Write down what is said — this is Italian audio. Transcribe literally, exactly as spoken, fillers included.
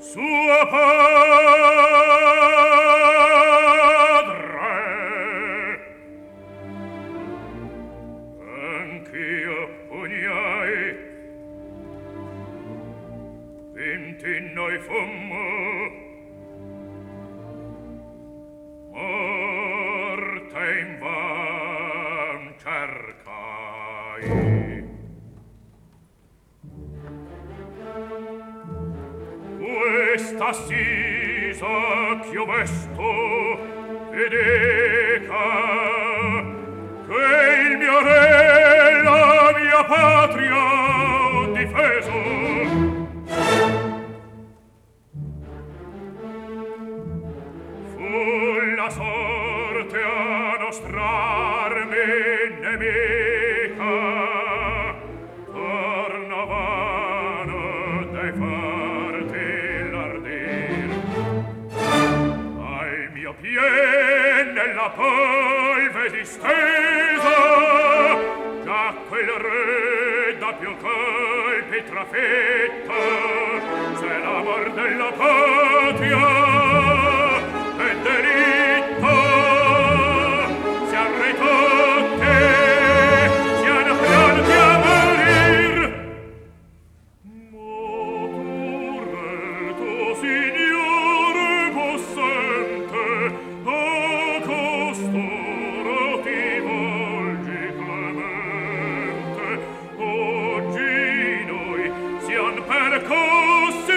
suo padre. Anch'io pugnai, vinti noi fummo, morte invan cercai. Questa assisa ch'io vesto vedeca che il mio re la mia patria ho difeso. Fu la sorte a nostrarmi nemica, torna vano dai farti l'ardir. Al mio pien nella polve distesa, già quel re da più colpi trafetta, se l'amor della patria è delitto, sian ritotte, sian pronti a morir. Moretto, signore possente, a costoro ti volgi clemente. Oggi noi sian percossi